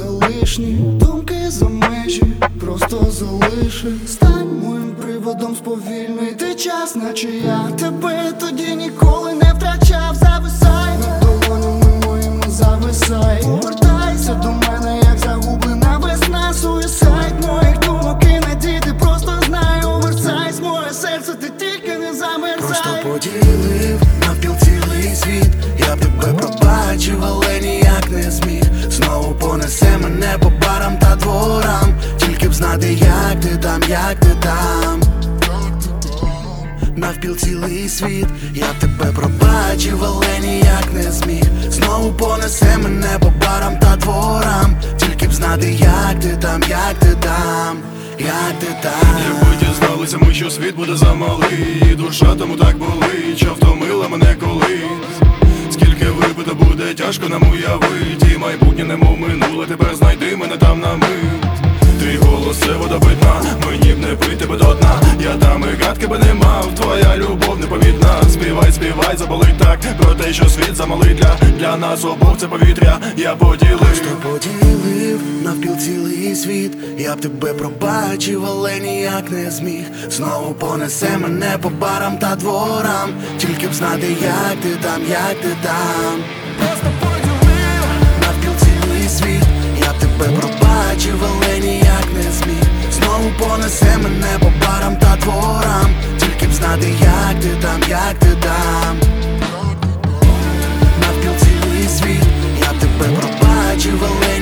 залишні думки за межі, просто залиши. Стань моїм приводом, сповільнити час, наче я тебе тоді ніколи не втрачав. Зависай над долонями моїми, зависай. Повертайся до мене, як загублена весна. Суїсайд моїх думок і надій, ти просто знай. Оверсайз, моє серце, ти тільки не замерзай. Просто поділив навпіл цілий світ. Я б тебе пробачив, але ніяк не зміг. Знову понесе мене по барам та дворам. Тільки б знати, як ти там, як ти там. Навпіл цілий світ, я б тебе пробачив, але ніяк не зміг. Знову понесе мене по барам та дворам. Тільки б знати, як ти там, як ти там, як ти там. Якби дізналися ми, що світ буде замалий, і душа тому так болить, що втомила мене колись. Скільки випито буде тяжко нам уявить, і майбутнє немов минуле, тепер знайди мене там на мить. Твій голос це водопитна, мені б не пити тебе до дна. Я там і гадки би не мав, твоя любов непомітна. Співай, співай, заболить так, про те, що світ замалий для нас обох це повітря. Я поділив, Просто поділив навпіл цілий світ. Я б тебе пробачив, але ніяк не зміг. Знову понесе мене по барам та дворам. Тільки б знати, як ти там, як ти там. Просто поділив навпіл цілий світ. Я б тебе пробачив, але ніяк не зміг. Знову понесе мене по барам та дворам. Тільки б знати, як ти там, як ти там. Навпіл цілий світ. Я б тебе пробачив, але